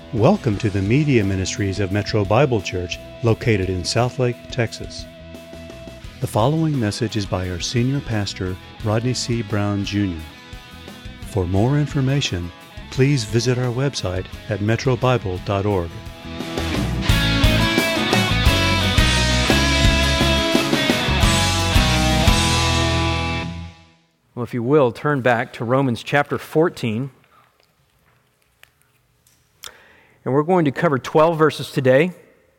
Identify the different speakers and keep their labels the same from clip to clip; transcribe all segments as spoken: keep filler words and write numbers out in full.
Speaker 1: Welcome to the Media Ministries of Metro Bible Church, located in Southlake, Texas. The following message is by our senior pastor, Rodney C. Brown, Junior For more information, please visit our website at metro bible dot org.
Speaker 2: Well, if you will, turn back to Romans chapter fourteen. And we're going to cover twelve verses today.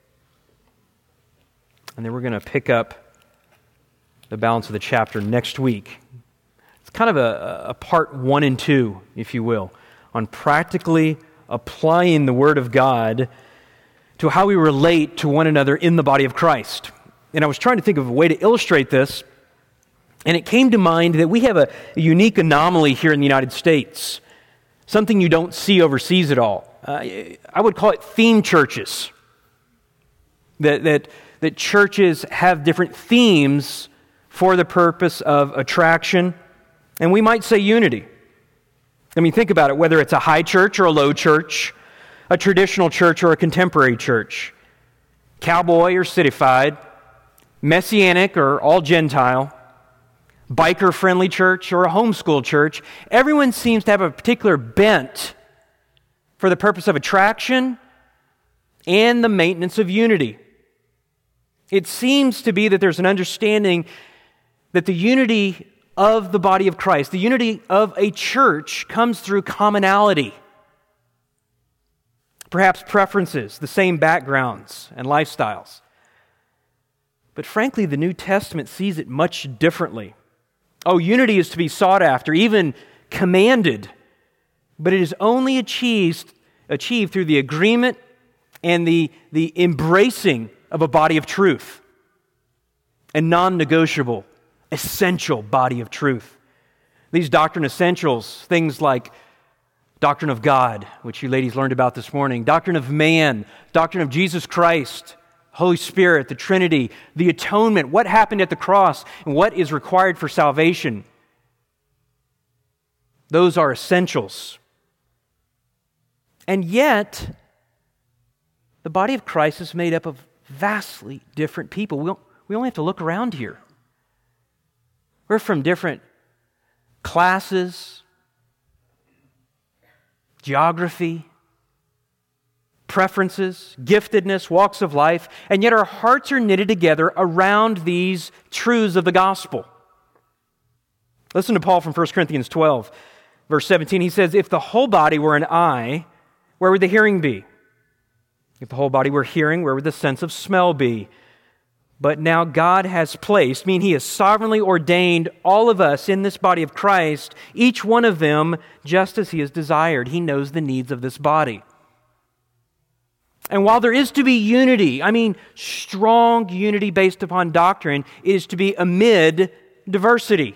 Speaker 2: And then we're going to pick up the balance of the chapter next week. It's kind of a, a part one and two, if you will, on practically applying the Word of God to how we relate to one another in the body of Christ. And I was trying to think of a way to illustrate this, and it came to mind that we have a, a unique anomaly here in the United States, something you don't see overseas at all. Uh, I would call it theme churches. That, that, that churches have different themes for the purpose of attraction, and we might say unity. I mean, think about it, whether it's a high church or a low church, a traditional church or a contemporary church, cowboy or cityfied, messianic or all Gentile, biker-friendly church or a homeschool church, everyone seems to have a particular bent for the purpose of attraction and the maintenance of unity. It seems to be that there's an understanding that the unity of the body of Christ, the unity of a church, comes through commonality. Perhaps preferences, the same backgrounds and lifestyles. But frankly, the New Testament sees it much differently. Oh, unity is to be sought after, even commanded, but it is only achieved, achieved through the agreement and the, the embracing of a body of truth, a non-negotiable, essential body of truth. These doctrine essentials, things like doctrine of God, which you ladies learned about this morning, doctrine of man, doctrine of Jesus Christ, Holy Spirit, the Trinity, the atonement, what happened at the cross, and what is required for salvation. Those are essentials. And yet, the body of Christ is made up of vastly different people. We, we only have to look around here. We're from different classes, geography, preferences, giftedness, walks of life, and yet our hearts are knitted together around these truths of the gospel. Listen to Paul from First Corinthians twelve, verse seventeen. He says, "If the whole body were an eye, where would the hearing be? If the whole body were hearing, where would the sense of smell be? But now God has placed, meaning He has sovereignly ordained all of us in this body of Christ, each one of them just as He has desired. He knows the needs of this body." And while there is to be unity, I mean strong unity based upon doctrine, it is to be amid diversity.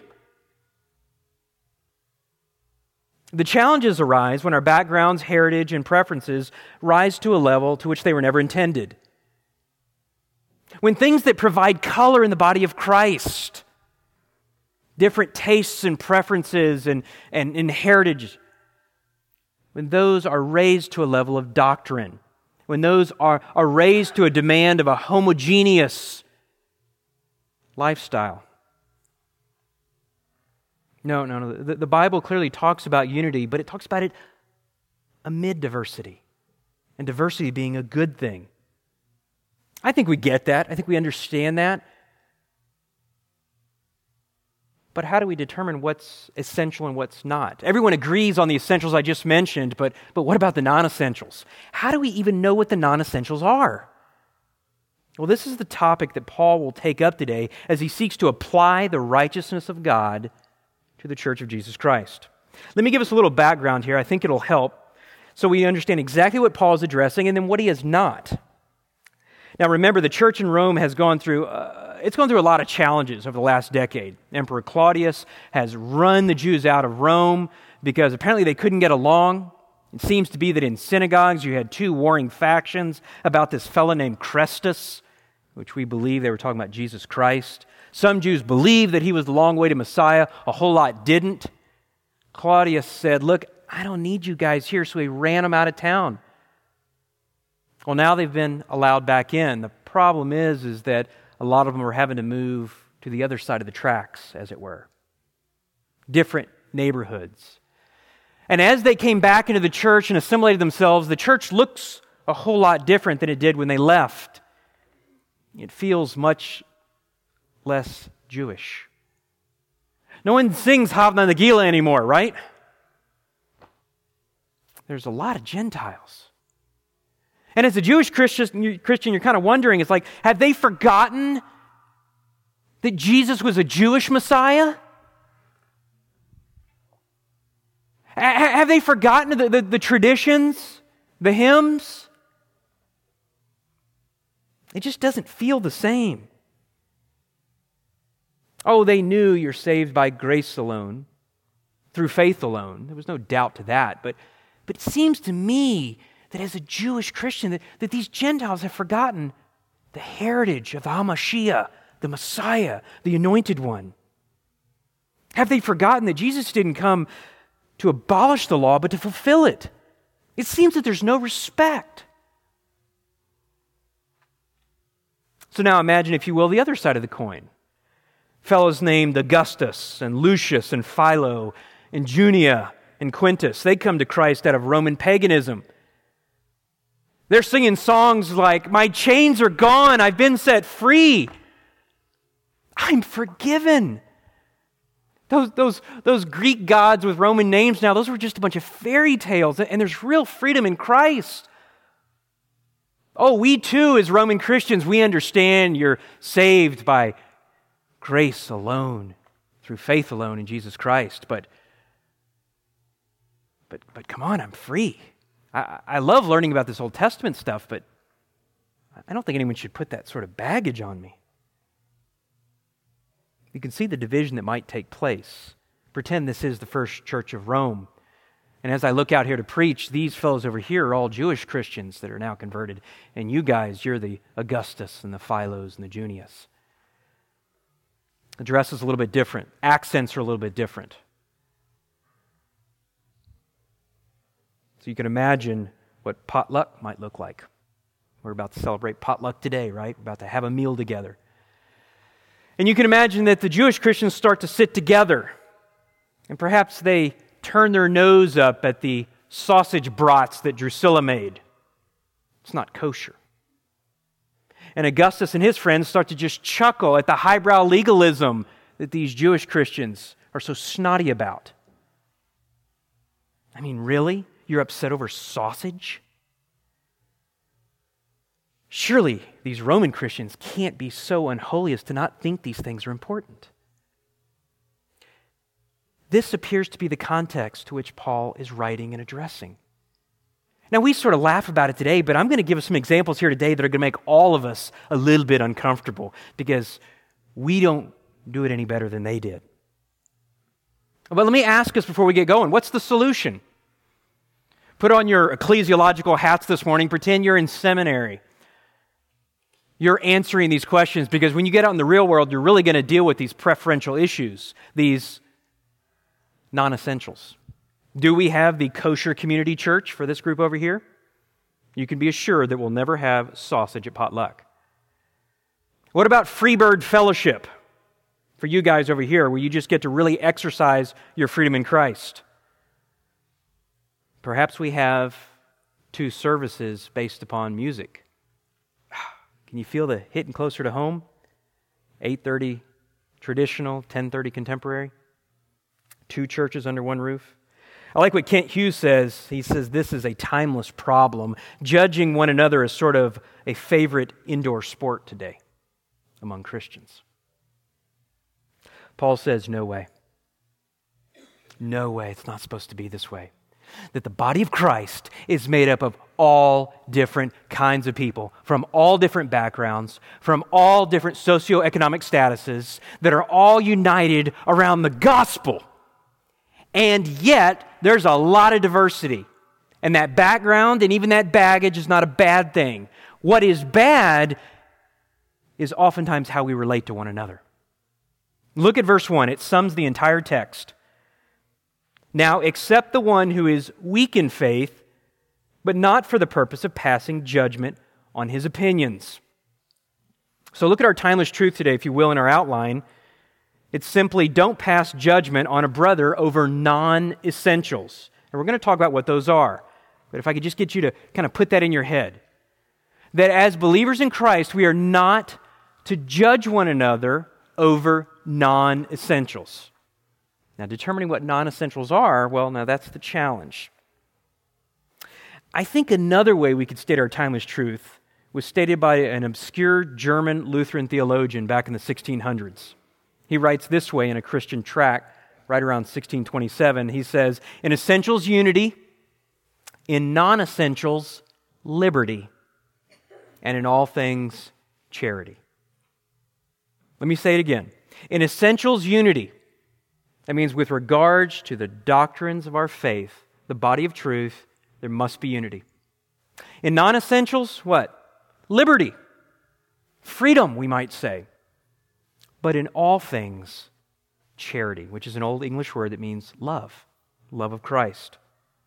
Speaker 2: The challenges arise when our backgrounds, heritage, and preferences rise to a level to which they were never intended. When things that provide color in the body of Christ, different tastes and preferences and, and, and heritage, when those are raised to a level of doctrine, when those are, are raised to a demand of a homogeneous lifestyle. No, no, no. The, the Bible clearly talks about unity, but it talks about it amid diversity, and diversity being a good thing. I think we get that. I think we understand that. But how do we determine what's essential and what's not? Everyone agrees on the essentials I just mentioned, but, but what about the non-essentials? How do we even know what the non-essentials are? Well, this is the topic that Paul will take up today as he seeks to apply the righteousness of God to the Church of Jesus Christ. Let me give us a little background here. I think it'll help so we understand exactly what Paul is addressing and then what he is not. Now remember, the church in Rome has gone through, uh, it's gone through a lot of challenges over the last decade. Emperor Claudius has run the Jews out of Rome because apparently they couldn't get along. It seems to be that in synagogues you had two warring factions about this fellow named Chrestus, which we believe they were talking about Jesus Christ. Some Jews believed that he was the long-awaited Messiah. A whole lot didn't. Claudius said, look, I don't need you guys here, so he ran them out of town. Well, now they've been allowed back in. The problem is, is that a lot of them are having to move to the other side of the tracks, as it were. Different neighborhoods. And as they came back into the church and assimilated themselves, the church looks a whole lot different than it did when they left. It feels much less Jewish. No one sings Havna Nagila anymore, right? There's a lot of Gentiles. And as a Jewish Christian, Christian, you're kind of wondering, it's like, have they forgotten that Jesus was a Jewish Messiah? Have they forgotten the, the, the traditions, the hymns? It just doesn't feel the same. Oh, they knew you're saved by grace alone, through faith alone. There was no doubt to that. But, but it seems to me that as a Jewish Christian, that, that these Gentiles have forgotten the heritage of the HaMashiach, the Messiah, the Anointed One. Have they forgotten that Jesus didn't come to abolish the law, but to fulfill it? It seems that there's no respect. So now imagine, if you will, the other side of the coin. Fellows named Augustus and Lucius and Philo and Junia and Quintus, they come to Christ out of Roman paganism. They're singing songs like, "My chains are gone, I've been set free. I'm forgiven." Those, those, those Greek gods with Roman names now, those were just a bunch of fairy tales, and there's real freedom in Christ. Oh, we too, as Roman Christians, we understand you're saved by grace alone, through faith alone in Jesus Christ. But, but, but come on, I'm free. I, I love learning about this Old Testament stuff, but I don't think anyone should put that sort of baggage on me. You can see the division that might take place. Pretend this is the first church of Rome. And as I look out here to preach, these fellows over here are all Jewish Christians that are now converted. And you guys, you're the Augustus and the Philos and the Junius. The dress is a little bit different. Accents are a little bit different. So you can imagine what potluck might look like. We're about to celebrate potluck today, right? We're about to have a meal together. And you can imagine that the Jewish Christians start to sit together, and perhaps they turn their nose up at the sausage brats that Drusilla made. It's not kosher. And Augustus and his friends start to just chuckle at the highbrow legalism that these Jewish Christians are so snotty about. I mean, really? You're upset over sausage? Surely these Roman Christians can't be so unholy as to not think these things are important. This appears to be the context to which Paul is writing and addressing. Now, we sort of laugh about it today, but I'm going to give us some examples here today that are going to make all of us a little bit uncomfortable because we don't do it any better than they did. But let me ask us before we get going, what's the solution? Put on your ecclesiological hats this morning, pretend you're in seminary. You're answering these questions because when you get out in the real world, you're really going to deal with these preferential issues, these non-essentials. Do we have the kosher community church for this group over here? You can be assured that we'll never have sausage at potluck. What about Freebird Fellowship for you guys over here, where you just get to really exercise your freedom in Christ? Perhaps we have two services based upon music. Can you feel the hitting closer to home? eight thirty traditional, ten thirty contemporary. Two churches under one roof. I like what Kent Hughes says. He says this is a timeless problem. Judging one another is sort of a favorite indoor sport today among Christians. Paul says, no way. No way. It's not supposed to be this way. That the body of Christ is made up of all different kinds of people, from all different backgrounds, from all different socioeconomic statuses, that are all united around the gospel. And yet, there's a lot of diversity. And that background and even that baggage is not a bad thing. What is bad is oftentimes how we relate to one another. Look at verse one. It sums the entire text. Now, except the one who is weak in faith but not for the purpose of passing judgment on his opinions. So look at our timeless truth today, if you will, in our outline. It's simply, don't pass judgment on a brother over non-essentials. And we're going to talk about what those are. But if I could just get you to kind of put that in your head. That as believers in Christ, we are not to judge one another over non-essentials. Now, determining what non-essentials are, well, now that's the challenge. I think another way we could state our timeless truth was stated by an obscure German Lutheran theologian back in the sixteen hundreds. He writes this way in a Christian tract right around sixteen twenty-seven. He says, in essentials, unity, in non-essentials, liberty, and in all things, charity. Let me say it again. In essentials, unity. That means with regards to the doctrines of our faith, the body of truth, there must be unity. In non-essentials, what? Liberty. Freedom, we might say. But in all things, charity, which is an old English word that means love, love of Christ.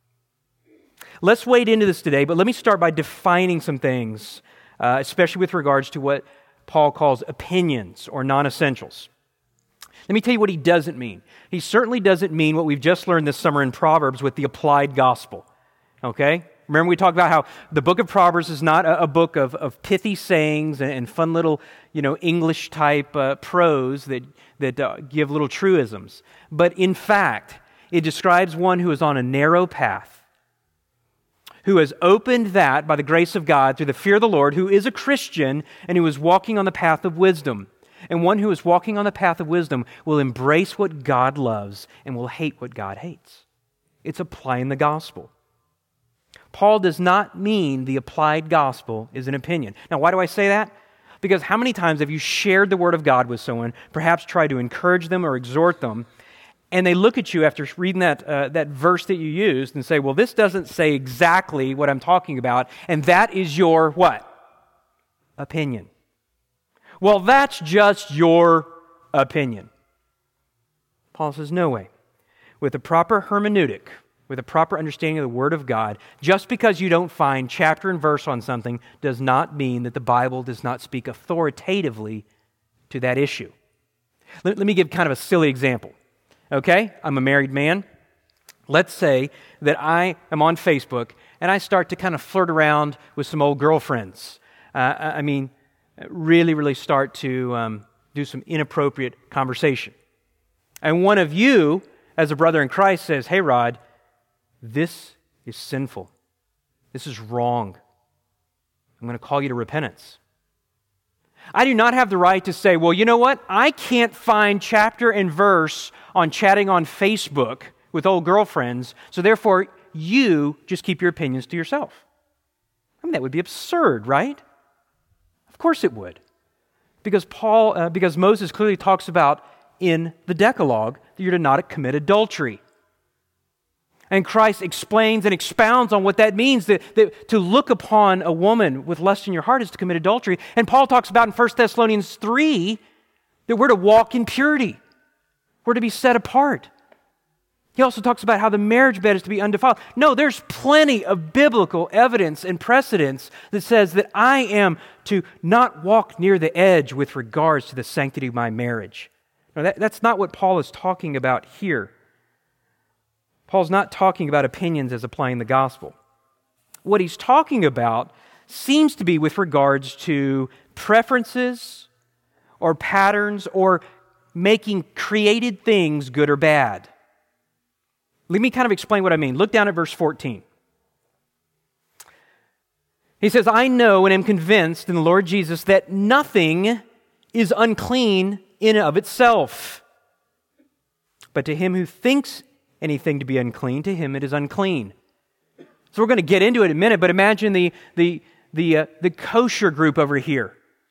Speaker 2: Let's wade into this today, but let me start by defining some things, uh, especially with regards to what Paul calls opinions or non-essentials. Let me tell you what he doesn't mean. He certainly doesn't mean what we've just learned this summer in Proverbs with the applied gospel. Okay? Remember we talked about how the book of Proverbs is not a, a book of, of pithy sayings and, and fun little, you know, English-type uh, prose that, that uh, give little truisms. But in fact, it describes one who is on a narrow path, who has opened that by the grace of God through the fear of the Lord, who is a Christian and who is walking on the path of wisdom. And one who is walking on the path of wisdom will embrace what God loves and will hate what God hates. It's applying the gospel. Paul does not mean the applied gospel is an opinion. Now, why do I say that? Because how many times have you shared the Word of God with someone, perhaps tried to encourage them or exhort them, and they look at you after reading that, uh, that verse that you used and say, well, this doesn't say exactly what I'm talking about, and that is your what? Opinion. Well, that's just your opinion. Paul says, no way. With a proper hermeneutic, with a proper understanding of the Word of God, just because you don't find chapter and verse on something does not mean that the Bible does not speak authoritatively to that issue. Let, let me give kind of a silly example. Okay? I'm a married man. Let's say that I am on Facebook and I start to kind of flirt around with some old girlfriends. Uh, I mean, really, really start to um, do some inappropriate conversation. And one of you, as a brother in Christ, says, hey, Rod, this is sinful. This is wrong. I'm going to call you to repentance. I do not have the right to say, well, you know what? I can't find chapter and verse on chatting on Facebook with old girlfriends, so therefore you just keep your opinions to yourself. I mean, that would be absurd, right? Of course it would. Because Paul, uh, because Moses clearly talks about in the Decalogue that you're to not commit adultery. And Christ explains and expounds on what that means, that, that to look upon a woman with lust in your heart is to commit adultery. And Paul talks about in First Thessalonians three that we're to walk in purity. We're to be set apart. He also talks about how the marriage bed is to be undefiled. No, there's plenty of biblical evidence and precedence that says that I am to not walk near the edge with regards to the sanctity of my marriage. No, that, that's not what Paul is talking about here. Paul's not talking about opinions as applying the gospel. What he's talking about seems to be with regards to preferences or patterns or making created things good or bad. Let me kind of explain what I mean. Look down at verse fourteen. He says, I know and am convinced in the Lord Jesus that nothing is unclean in and of itself. But to him who thinks anything to be unclean, to him it is unclean. So we're going to get into it in a minute, but imagine the, the, the, uh, the kosher group over here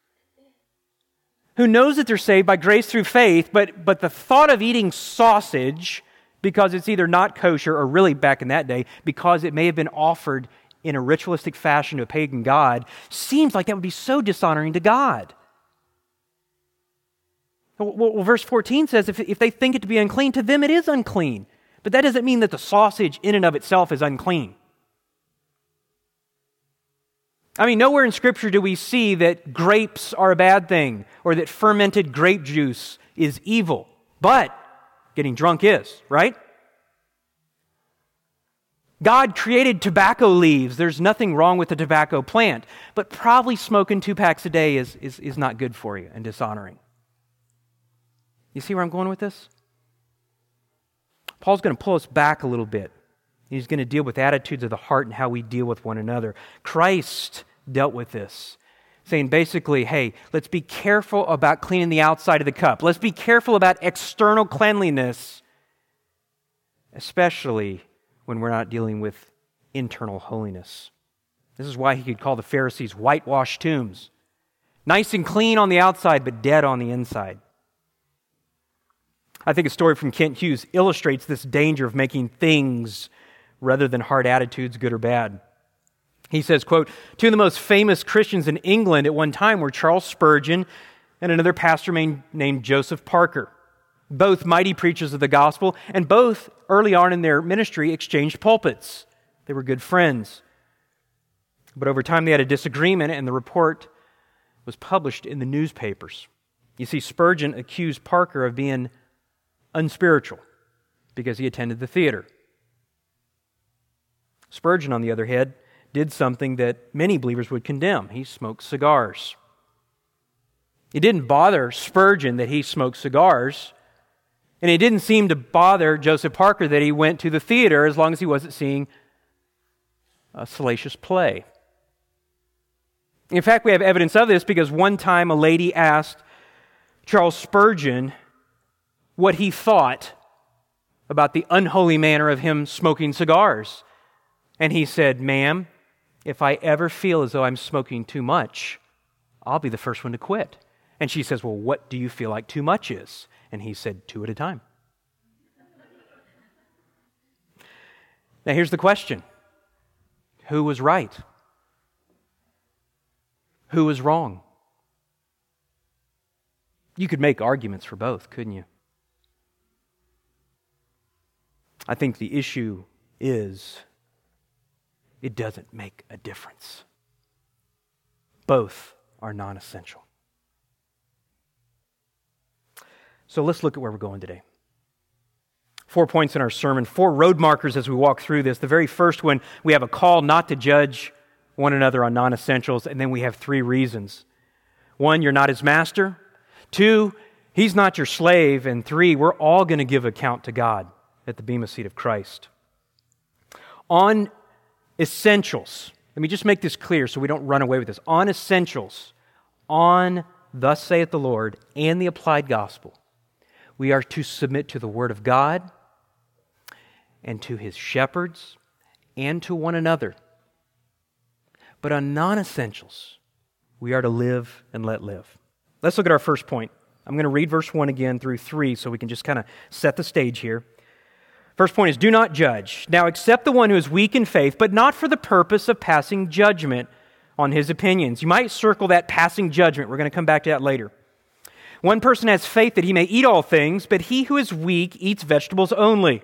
Speaker 2: who knows that they're saved by grace through faith, but, but the thought of eating sausage because it's either not kosher or really back in that day, because it may have been offered in a ritualistic fashion to a pagan god, seems like that would be so dishonoring to God. Well, well verse fourteen says, if, if they think it to be unclean, to them it is unclean. But that doesn't mean that the sausage in and of itself is unclean. I mean, nowhere in Scripture do we see that grapes are a bad thing or that fermented grape juice is evil. But getting drunk is, right? God created tobacco leaves. There's nothing wrong with the tobacco plant. But probably smoking two packs a day is, is, is not good for you and dishonoring. You see where I'm going with this? Paul's going to pull us back a little bit. He's going to deal with attitudes of the heart and how we deal with one another. Christ dealt with this, saying basically, hey, let's be careful about cleaning the outside of the cup. Let's be careful about external cleanliness, especially when we're not dealing with internal holiness. This is why he could call the Pharisees whitewashed tombs. Nice and clean on the outside, but dead on the inside. I think a story from Kent Hughes illustrates this danger of making things rather than hard attitudes, good or bad. He says, quote, two of the most famous Christians in England at one time were Charles Spurgeon and another pastor named Joseph Parker. Both mighty preachers of the gospel, and both early on in their ministry exchanged pulpits. They were good friends. But over time they had a disagreement, and the report was published in the newspapers. You see, Spurgeon accused Parker of being unspiritual because he attended the theater. Spurgeon, on the other hand, did something that many believers would condemn. He smoked cigars. It didn't bother Spurgeon that he smoked cigars, and it didn't seem to bother Joseph Parker that he went to the theater as long as he wasn't seeing a salacious play. In fact, we have evidence of this because one time a lady asked Charles Spurgeon what he thought about the unholy manner of him smoking cigars. And he said, ma'am, if I ever feel as though I'm smoking too much, I'll be the first one to quit. And she says, well, what do you feel like too much is? And he said, two at a time. Now here's the question. Who was right? Who was wrong? You could make arguments for both, couldn't you? I think the issue is it doesn't make a difference. Both are non-essential. So let's look at where we're going today. Four points in our sermon, four road markers as we walk through this. The very first one, we have a call not to judge one another on non-essentials, and then we have three reasons. One, you're not his master. Two, he's not your slave. And three, we're all going to give account to God at the bema seat of Christ. On essentials, let me just make this clear so we don't run away with this. On essentials, on thus saith the Lord and the applied gospel, we are to submit to the Word of God and to His shepherds and to one another. But on non-essentials, we are to live and let live. Let's look at our first point. I'm going to read verse one again through three so we can just kind of set the stage here. First point is, do not judge. Now accept the one who is weak in faith, but not for the purpose of passing judgment on his opinions. You might circle that passing judgment. We're going to come back to that later. One person has faith that he may eat all things, but he who is weak eats vegetables only.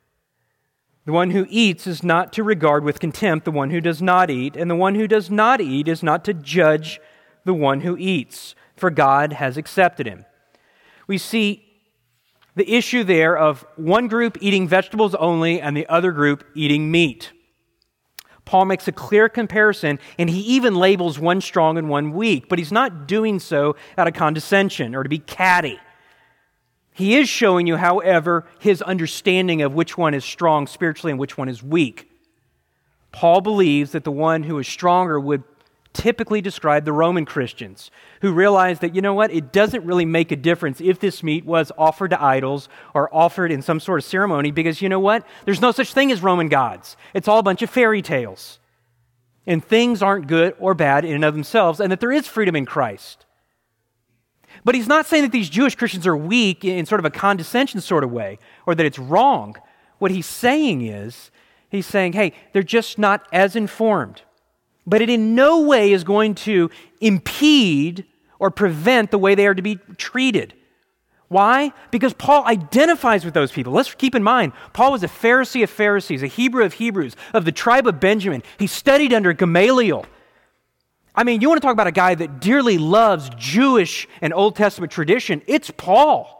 Speaker 2: The one who eats is not to regard with contempt the one who does not eat, and the one who does not eat is not to judge the one who eats, for God has accepted him. We see the issue there of one group eating vegetables only and the other group eating meat. Paul makes a clear comparison, and he even labels one strong and one weak, but he's not doing so out of condescension or to be catty. He is showing you, however, his understanding of which one is strong spiritually and which one is weak. Paul believes that the one who is stronger would typically describe the Roman Christians, who realized that, you know what, it doesn't really make a difference if this meat was offered to idols or offered in some sort of ceremony, because you know what? There's no such thing as Roman gods. It's all a bunch of fairy tales. And things aren't good or bad in and of themselves, and that there is freedom in Christ. But he's not saying that these Jewish Christians are weak in sort of a condescension sort of way, or that it's wrong. What he's saying is, he's saying, hey, they're just not as informed. But it in no way is going to impede or prevent the way they are to be treated. Why? Because Paul identifies with those people. Let's keep in mind, Paul was a Pharisee of Pharisees, a Hebrew of Hebrews, of the tribe of Benjamin. He studied under Gamaliel. I mean, you want to talk about a guy that dearly loves Jewish and Old Testament tradition, it's Paul.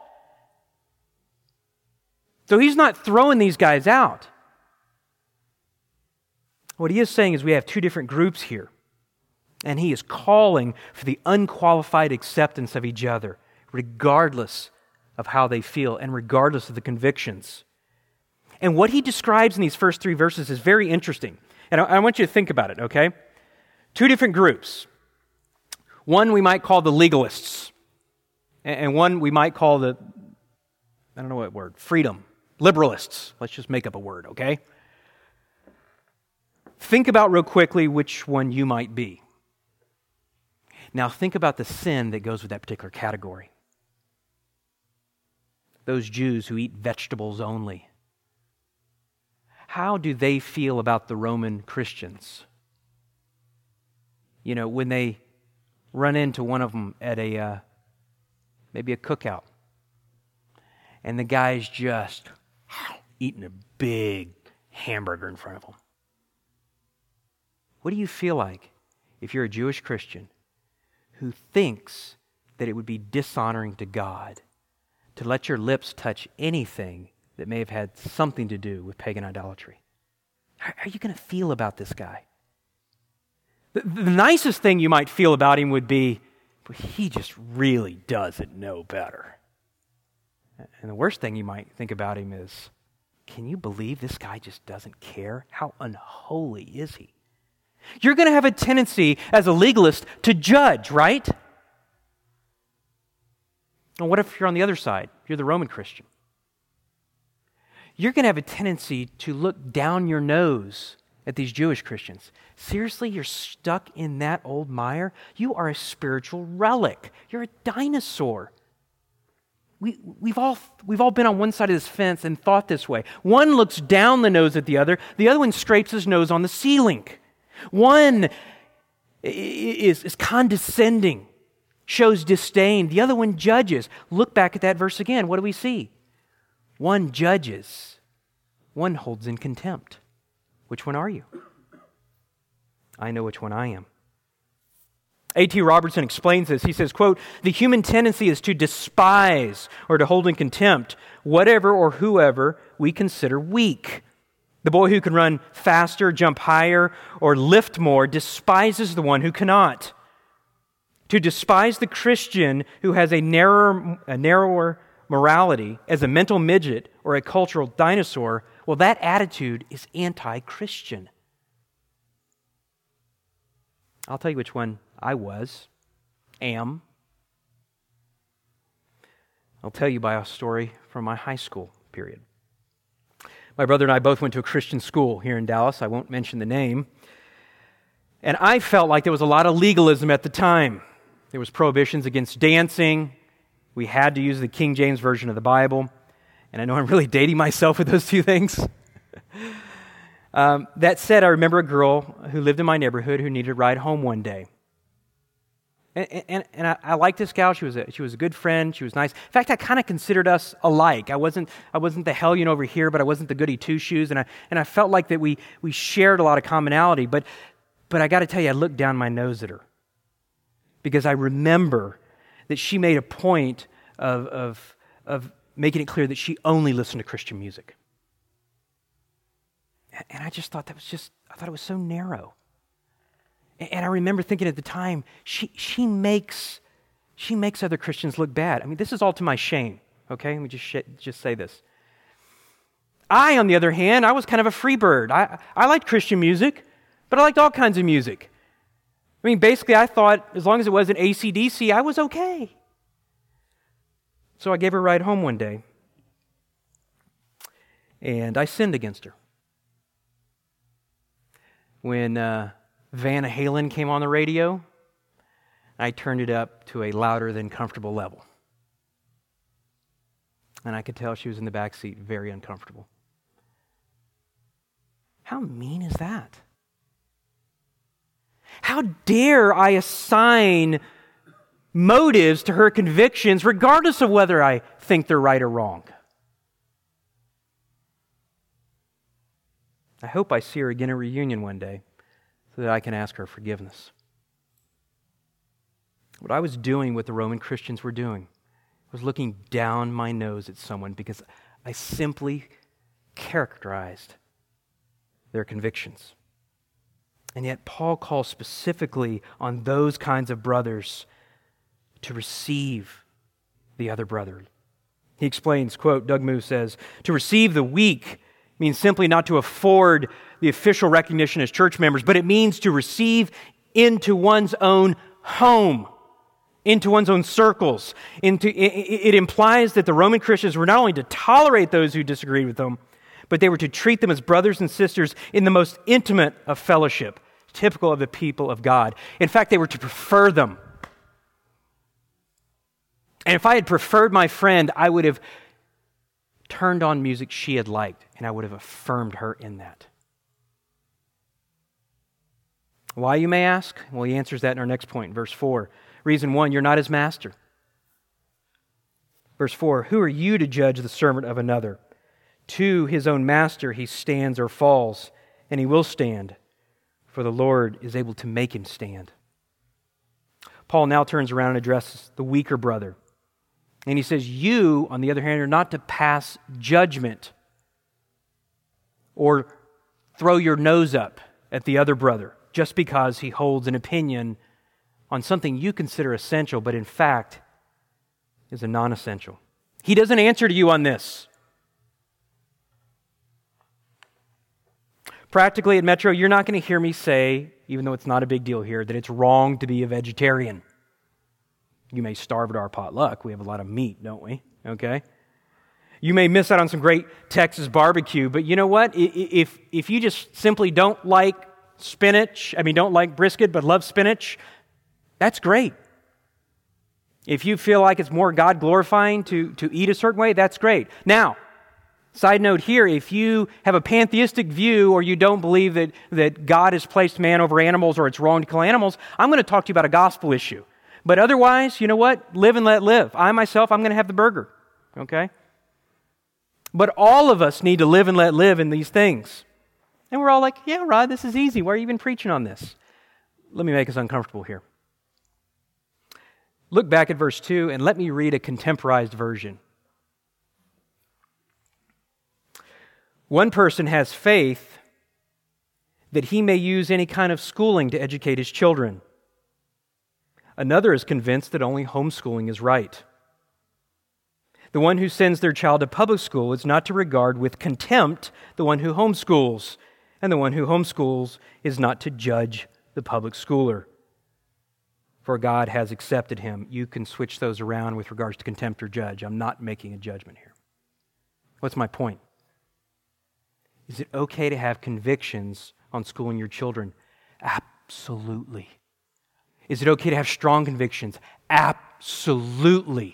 Speaker 2: So he's not throwing these guys out. What he is saying is we have two different groups here. And he is calling for the unqualified acceptance of each other, regardless of how they feel and regardless of the convictions. And what he describes in these first three verses is very interesting. And I, I want you to think about it, okay? Two different groups. One we might call the legalists, and one we might call the, I don't know what word, freedom, liberalists. Let's just make up a word, okay? Think about real quickly which one you might be. Now think about the sin that goes with that particular category. Those Jews who eat vegetables only. How do they feel about the Roman Christians? You know, when they run into one of them at a, uh, maybe a cookout, and the guy's just eating a big hamburger in front of them. What do you feel like if you're a Jewish Christian who thinks that it would be dishonoring to God to let your lips touch anything that may have had something to do with pagan idolatry? How are you going to feel about this guy? The, the nicest thing you might feel about him would be, but he just really doesn't know better. And the worst thing you might think about him is, can you believe this guy just doesn't care? How unholy is he? You're going to have a tendency as a legalist to judge, right? And what if you're on the other side? You're the Roman Christian. You're going to have a tendency to look down your nose at these Jewish Christians. Seriously, you're stuck in that old mire? You are a spiritual relic. You're a dinosaur. We, we've all we've all been on one side of this fence and thought this way. One looks down the nose at the other. The other one scrapes his nose on the ceiling. One is, is condescending, shows disdain. The other one judges. Look back at that verse again. What do we see? One judges. One holds in contempt. Which one are you? I know which one I am. A T Robertson explains this. He says, quote, "The human tendency is to despise or to hold in contempt whatever or whoever we consider weak. The boy who can run faster, jump higher, or lift more despises the one who cannot. To despise the Christian who has a narrower, a narrower morality as a mental midget or a cultural dinosaur, well, that attitude is anti-Christian." I'll tell you which one I was, am. I'll tell you by a story from my high school period. My brother and I both went to a Christian school here in Dallas. I won't mention the name. And I felt like there was a lot of legalism at the time. There was prohibitions against dancing. We had to use the King James Version of the Bible. And I know I'm really dating myself with those two things. um, that said, I remember a girl who lived in my neighborhood who needed a ride home one day. And, and, and I, I liked this gal. She was a, she was a good friend. She was nice. In fact, I kind of considered us alike. I wasn't I wasn't the hellion over here, but I wasn't the goody two-shoes. And I and I felt like that we we shared a lot of commonality. But but I got to tell you, I looked down my nose at her because I remember that she made a point of of of making it clear that she only listened to Christian music. And I just thought that was just I thought it was so narrow. And I remember thinking at the time, she she makes she makes other Christians look bad. I mean, this is all to my shame, okay? Let me just sh- just say this. I, on the other hand, I was kind of a free bird. I, I liked Christian music, but I liked all kinds of music. I mean, basically, I thought as long as it wasn't A C D C, I was okay. So I gave her a ride home one day, and I sinned against her. When uh, Van Halen came on the radio, I turned it up to a louder than comfortable level. And I could tell she was in the back seat, very uncomfortable. How mean is that? How dare I assign motives to her convictions regardless of whether I think they're right or wrong? I hope I see her again at a reunion one day so that I can ask her forgiveness. What I was doing, what the Roman Christians were doing, was looking down my nose at someone because I simply characterized their convictions. And yet Paul calls specifically on those kinds of brothers to receive the other brother. He explains, quote, Doug Moo says, to receive the weak means simply not to afford the official recognition as church members, but it means to receive into one's own home, into one's own circles. Into, it, it implies that the Roman Christians were not only to tolerate those who disagreed with them, but they were to treat them as brothers and sisters in the most intimate of fellowship, typical of the people of God. In fact, they were to prefer them. And if I had preferred my friend, I would have turned on music she had liked, and I would have affirmed her in that. Why, you may ask? Well, he answers that in our next point, verse four. Reason one, you're not his master. Verse four, who are you to judge the servant of another? To his own master he stands or falls, and he will stand, for the Lord is able to make him stand. Paul now turns around and addresses the weaker brother. And he says, you, on the other hand, are not to pass judgment or throw your nose up at the other brother just because he holds an opinion on something you consider essential, but in fact is a non-essential. He doesn't answer to you on this. Practically at Metro, you're not going to hear me say, even though it's not a big deal here, that it's wrong to be a vegetarian. You may starve at our potluck. We have a lot of meat, don't we? Okay? You may miss out on some great Texas barbecue, but you know what? If, if you just simply don't like spinach, I mean, don't like brisket, but love spinach, that's great. If you feel like it's more God-glorifying to, to eat a certain way, that's great. Now, side note here, if you have a pantheistic view or you don't believe that, that God has placed man over animals or it's wrong to kill animals, I'm going to talk to you about a gospel issue. But otherwise, you know what? Live and let live. I myself, I'm going to have the burger. Okay? But all of us need to live and let live in these things. And we're all like, yeah, Rod, this is easy. Why are you even preaching on this? Let me make us uncomfortable here. Look back at verse two and let me read a contemporized version. One person has faith that he may use any kind of schooling to educate his children. Another is convinced that only homeschooling is right. The one who sends their child to public school is not to regard with contempt the one who homeschools, and the one who homeschools is not to judge the public schooler. For God has accepted him. You can switch those around with regards to contempt or judge. I'm not making a judgment here. What's my point? Is it okay to have convictions on schooling your children? Absolutely. Is it okay to have strong convictions? Absolutely.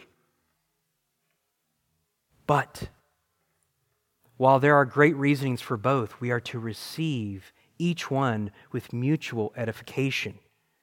Speaker 2: But while there are great reasonings for both, we are to receive each one with mutual edification.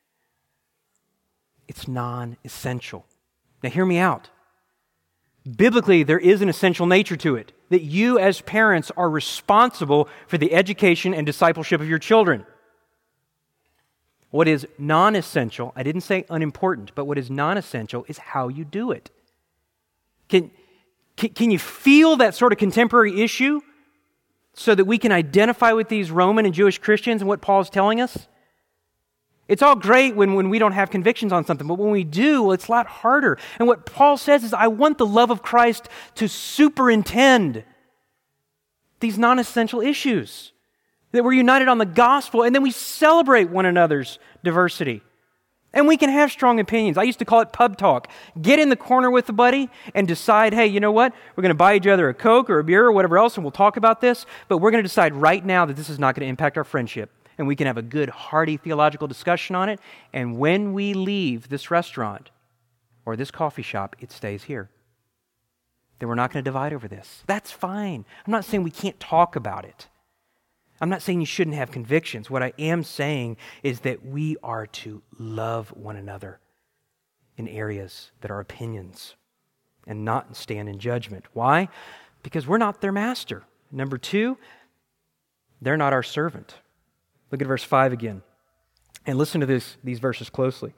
Speaker 2: It's non-essential. Now hear me out. Biblically, there is an essential nature to it, that you as parents are responsible for the education and discipleship of your children. What is non-essential, I didn't say unimportant, but what is non-essential is how you do it. Can, can, can you feel that sort of contemporary issue so that we can identify with these Roman and Jewish Christians and what Paul's telling us? It's all great when, when we don't have convictions on something, but when we do, well, it's a lot harder. And what Paul says is, I want the love of Christ to superintend these non-essential issues. That we're united on the gospel, and then we celebrate one another's diversity. And we can have strong opinions. I used to call it pub talk. Get in the corner with a buddy and decide, hey, you know what? We're going to buy each other a Coke or a beer or whatever else, and we'll talk about this, but we're going to decide right now that this is not going to impact our friendship. And we can have a good, hearty theological discussion on it. And when we leave this restaurant or this coffee shop, it stays here. Then we're not going to divide over this. That's fine. I'm not saying we can't talk about it. I'm not saying you shouldn't have convictions. What I am saying is that we are to love one another in areas that are opinions and not stand in judgment. Why? Because we're not their master. Number two, they're not our servant. Look at verse five again. And listen to this, these verses closely.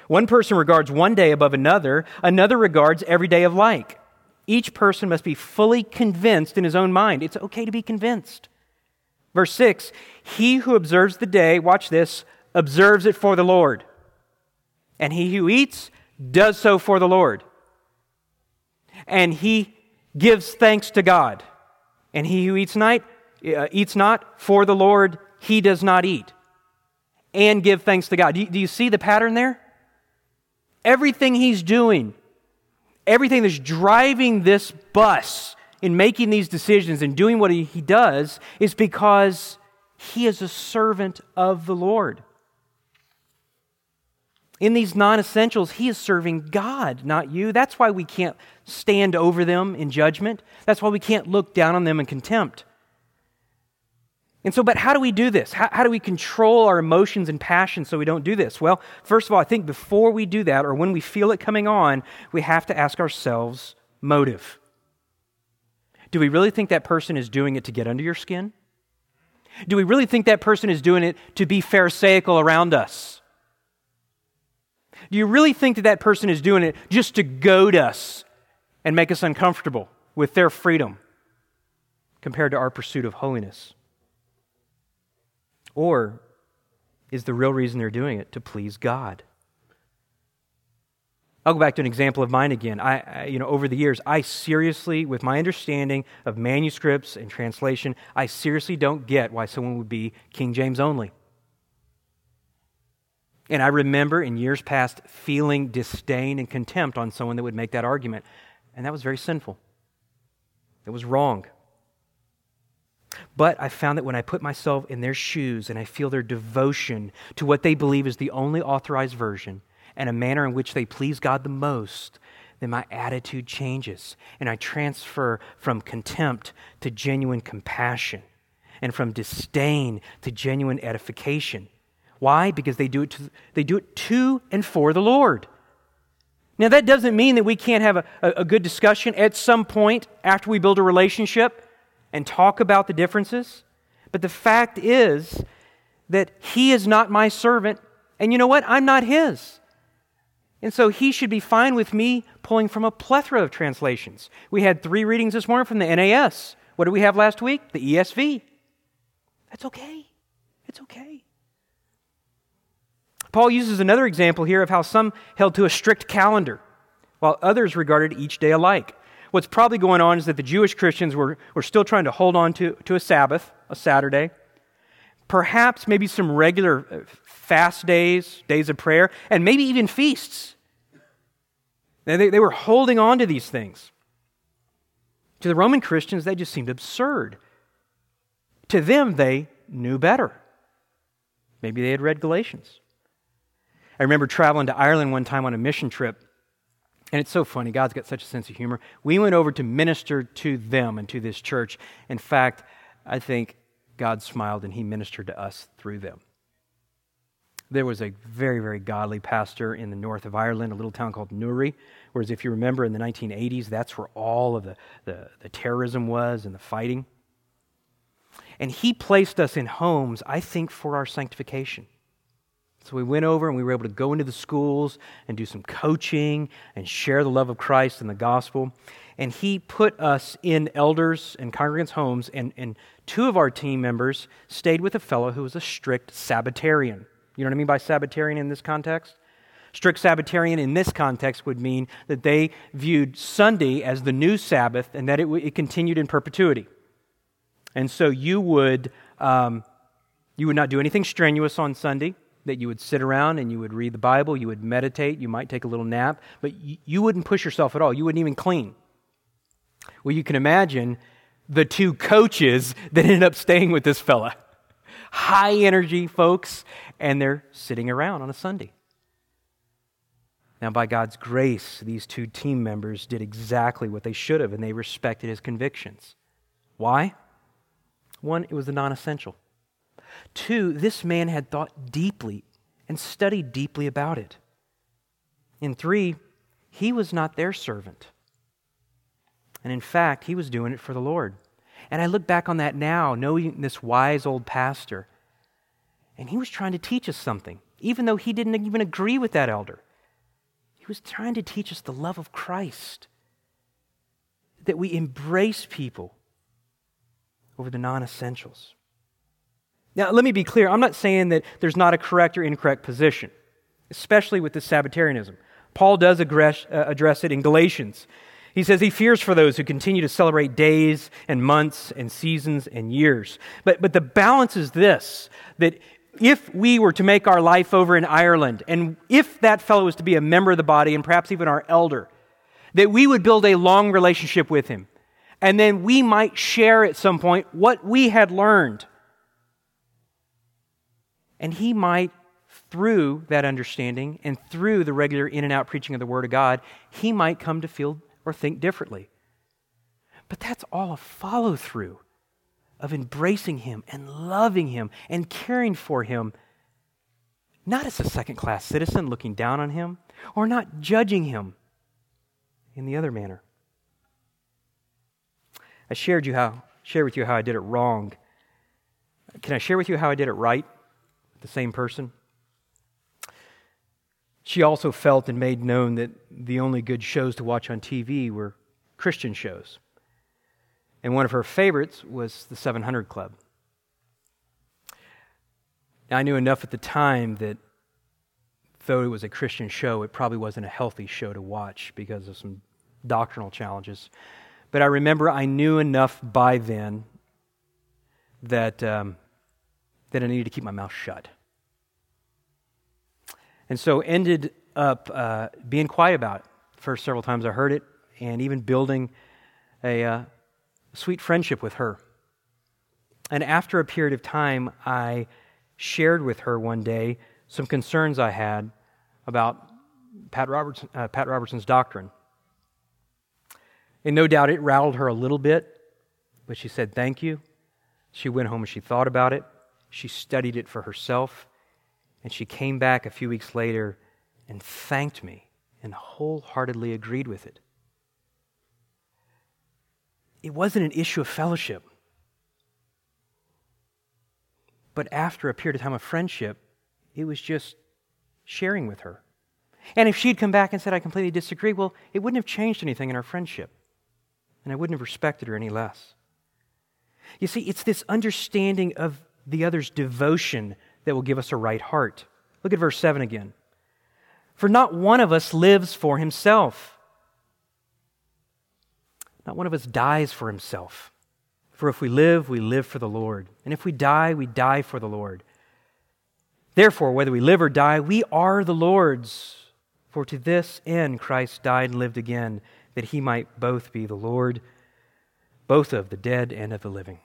Speaker 2: One person regards one day above another, another regards every day of like. Each person must be fully convinced in his own mind. It's okay to be convinced. Verse six, he who observes the day, watch this, observes it for the Lord. And he who eats does so for the Lord. And he gives thanks to God. And he who eats not, uh, eats not for the Lord, he does not eat. And give thanks to God. Do you, do you see the pattern there? Everything he's doing, everything that's driving this bus in making these decisions and doing what he, he does is because he is a servant of the Lord. In these non-essentials, he is serving God, not you. That's why we can't stand over them in judgment. That's why we can't look down on them in contempt. And so, but how do we do this? How, how do we control our emotions and passions so we don't do this? Well, first of all, I think before we do that, or when we feel it coming on, we have to ask ourselves, motive. Do we really think that person is doing it to get under your skin? Do we really think that person is doing it to be pharisaical around us? Do you really think that that person is doing it just to goad us and make us uncomfortable with their freedom compared to our pursuit of holiness? Or is the real reason they're doing it to please God? I'll go back to an example of mine again. I, I, you know, over the years, I seriously, with my understanding of manuscripts and translation, I seriously don't get why someone would be King James only. And I remember in years past feeling disdain and contempt on someone that would make that argument. And that was very sinful. It was wrong. But I found that when I put myself in their shoes and I feel their devotion to what they believe is the only authorized version and a manner in which they please God the most, then my attitude changes and I transfer from contempt to genuine compassion and from disdain to genuine edification. Why? Because they do it to, they do it to and for the Lord. Now that doesn't mean that we can't have a, a, a good discussion at some point after we build a relationship and talk about the differences. But the fact is that he is not my servant, and you know what? I'm not his. And so he should be fine with me pulling from a plethora of translations. We had three readings this morning from the N A S. What did we have last week? The E S V. That's okay. It's okay. Paul uses another example here of how some held to a strict calendar, while others regarded each day alike. What's probably going on is that the Jewish Christians were, were still trying to hold on to, to a Sabbath, a Saturday, perhaps maybe some regular fast days, days of prayer, and maybe even feasts. They, they were holding on to these things. To the Roman Christians, they just seemed absurd. To them, they knew better. Maybe they had read Galatians. I remember traveling to Ireland one time on a mission trip. And it's so funny. God's got such a sense of humor. We went over to minister to them and to this church. In fact, I think God smiled and he ministered to us through them. There was a very, very godly pastor in the north of Ireland, a little town called Newry, whereas if you remember in the nineteen eighties, that's where all of the, the, the terrorism was and the fighting. And he placed us in homes, I think, for our sanctification. So we went over and we were able to go into the schools and do some coaching and share the love of Christ and the gospel. And he put us in elders and congregants' homes, and, and two of our team members stayed with a fellow who was a strict Sabbatarian. You know what I mean by Sabbatarian in this context? Strict Sabbatarian in this context would mean that they viewed Sunday as the new Sabbath and that it, it continued in perpetuity. And so you would, um, you would not do anything strenuous on Sunday. That you would sit around and you would read the Bible, you would meditate, you might take a little nap, but you, you wouldn't push yourself at all. You wouldn't even clean. Well, you can imagine the two coaches that ended up staying with this fella. High energy folks, and they're sitting around on a Sunday. Now, by God's grace, these two team members did exactly what they should have, and they respected his convictions. Why? One, it was a non-essential. Two, this man had thought deeply and studied deeply about it. And three, he was not their servant. And in fact, he was doing it for the Lord. And I look back on that now, knowing this wise old pastor, and he was trying to teach us something, even though he didn't even agree with that elder. was trying to teach us the love of Christ, that we embrace people over the non-essentials. Now, let me be clear. I'm not saying that there's not a correct or incorrect position, especially with the Sabbatarianism. Paul does address, uh, address it in Galatians. He says he fears for those who continue to celebrate days and months and seasons and years. But, but the balance is this, that if we were to make our life over in Ireland, and if that fellow was to be a member of the body and perhaps even our elder, that we would build a long relationship with him. And then we might share at some point what we had learned. And he might, through that understanding and through the regular in and out preaching of the Word of God, he might come to feel or think differently. But that's all a follow-through of embracing him and loving him and caring for him, not as a second-class citizen looking down on him or not judging him in the other manner. I shared you how shared with you how I did it wrong. Can I share with you how I did it right? The same person. She also felt and made known that the only good shows to watch on T V were Christian shows. And one of her favorites was the seven hundred Club. Now, I knew enough at the time that though it was a Christian show, it probably wasn't a healthy show to watch because of some doctrinal challenges. But I remember I knew enough by then that, um, that I needed to keep my mouth shut. And so ended up uh, being quiet about it. First several times I heard it, and even building a uh, sweet friendship with her. And after a period of time, I shared with her one day some concerns I had about Pat Robertson, uh, Pat Robertson's doctrine. And no doubt it rattled her a little bit, but she said thank you. She went home and she thought about it. She studied it for herself. And she came back a few weeks later and thanked me and wholeheartedly agreed with it. It wasn't an issue of fellowship. But after a period of time of friendship, it was just sharing with her. And if she'd come back and said, I completely disagree, well, it wouldn't have changed anything in our friendship. And I wouldn't have respected her any less. You see, it's this understanding of the other's devotion that will give us a right heart. Look at verse seven again. For not one of us lives for himself. Not one of us dies for himself. For if we live, we live for the Lord. And if we die, we die for the Lord. Therefore, whether we live or die, we are the Lord's. For to this end Christ died and lived again, that he might both be the Lord, both of the dead and of the living.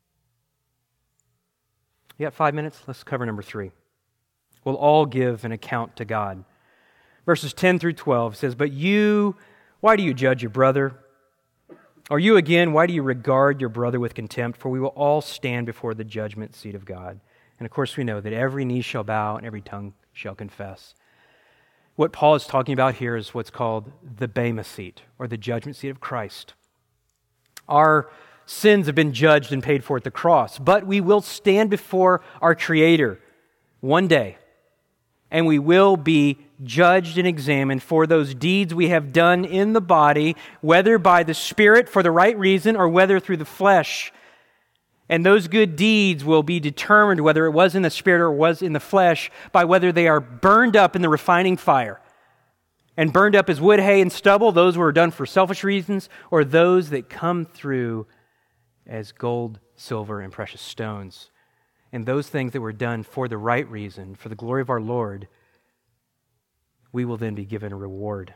Speaker 2: You got five minutes? Let's cover number three. We'll all give an account to God. Verses ten through twelve says, But you, why do you judge your brother? Or you again, why do you regard your brother with contempt? For we will all stand before the judgment seat of God. And of course we know that every knee shall bow and every tongue shall confess. What Paul is talking about here is what's called the Bema seat, or the judgment seat of Christ. Our sins have been judged and paid for at the cross, but we will stand before our Creator one day, and we will be judged and examined for those deeds we have done in the body, whether by the Spirit for the right reason or whether through the flesh. And those good deeds will be determined whether it was in the Spirit or was in the flesh by whether they are burned up in the refining fire. And burned up as wood, hay, and stubble, those were done for selfish reasons, or those that come through as gold, silver, and precious stones. And those things that were done for the right reason, for the glory of our Lord, we will then be given a reward.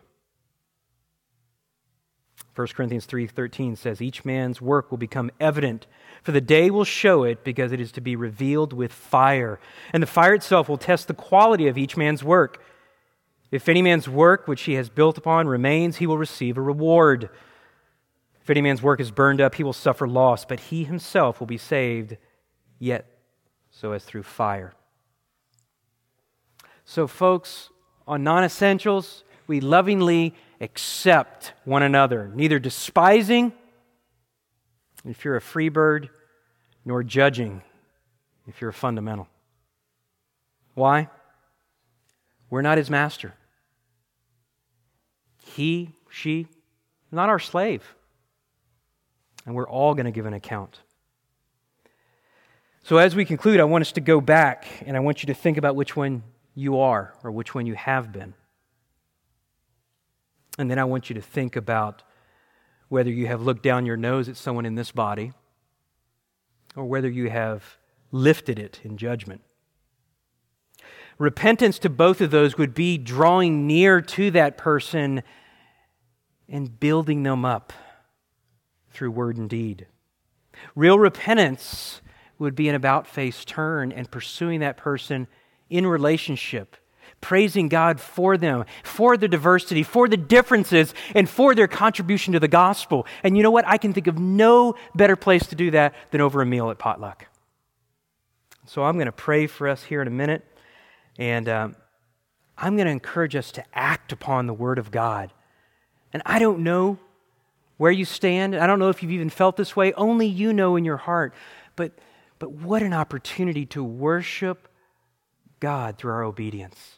Speaker 2: First Corinthians three thirteen says, Each man's work will become evident, for the day will show it, because it is to be revealed with fire. And the fire itself will test the quality of each man's work. If any man's work which he has built upon remains, he will receive a reward. If any man's work is burned up, he will suffer loss, but he himself will be saved, yet so as through fire. So folks, on non-essentials, we lovingly accept one another, neither despising if you're a free bird, nor judging if you're a fundamental. Why? We're not his master. he, she, not our slave. And we're all going to give an account. So as we conclude, I want us to go back, and I want you to think about which one you are or which one you have been. And then I want you to think about whether you have looked down your nose at someone in this body or whether you have lifted it in judgment. Repentance to both of those would be drawing near to that person and building them up through word and deed. Real repentance would be an about-face turn and pursuing that person in relationship, praising God for them, for the diversity, for the differences, and for their contribution to the gospel. And you know what? I can think of no better place to do that than over a meal at potluck. So I'm going to pray for us here in a minute, and um, I'm going to encourage us to act upon the Word of God. And I don't know where you stand. I don't know if you've even felt this way. Only you know in your heart. But, but what an opportunity to worship God through our obedience.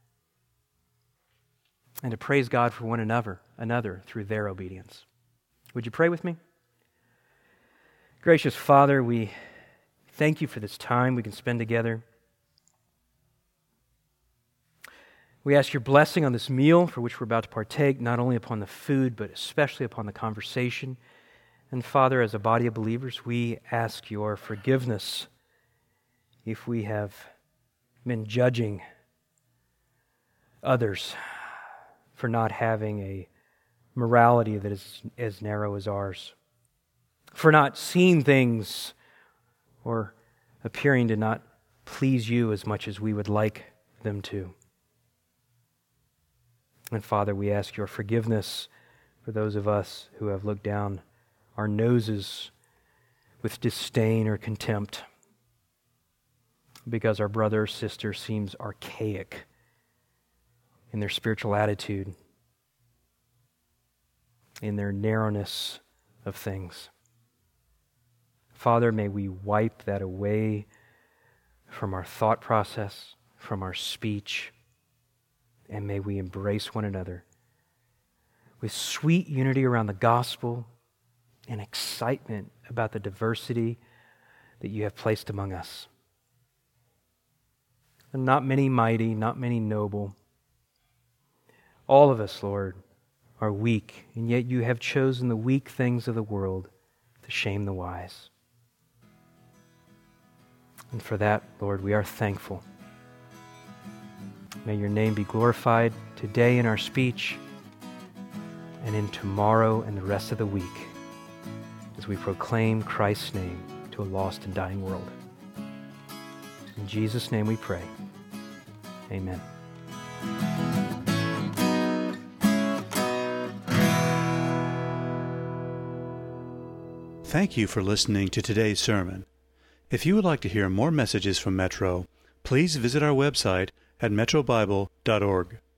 Speaker 2: And to praise God for one another, another through their obedience. Would you pray with me? Gracious Father, we thank you for this time we can spend together. We ask your blessing on this meal for which we're about to partake, not only upon the food, but especially upon the conversation. And Father, as a body of believers, we ask your forgiveness if we have been judging others for not having a morality that is as narrow as ours, for not seeing things or appearing to not please you as much as we would like them to. And Father, we ask your forgiveness for those of us who have looked down our noses with disdain or contempt because our brother or sister seems archaic in their spiritual attitude, in their narrowness of things. Father, may we wipe that away from our thought process, from our speech, and may we embrace one another with sweet unity around the gospel and excitement about the diversity that you have placed among us. And not many mighty, not many noble. All of us, Lord, are weak, and yet you have chosen the weak things of the world to shame the wise. And for that, Lord, we are thankful. May your name be glorified today in our speech and in tomorrow and the rest of the week as we proclaim Christ's name to a lost and dying world. In Jesus' name we pray. Amen.
Speaker 1: Thank you for listening to today's sermon. If you would like to hear more messages from Metro, please visit our website at metro bible dot org.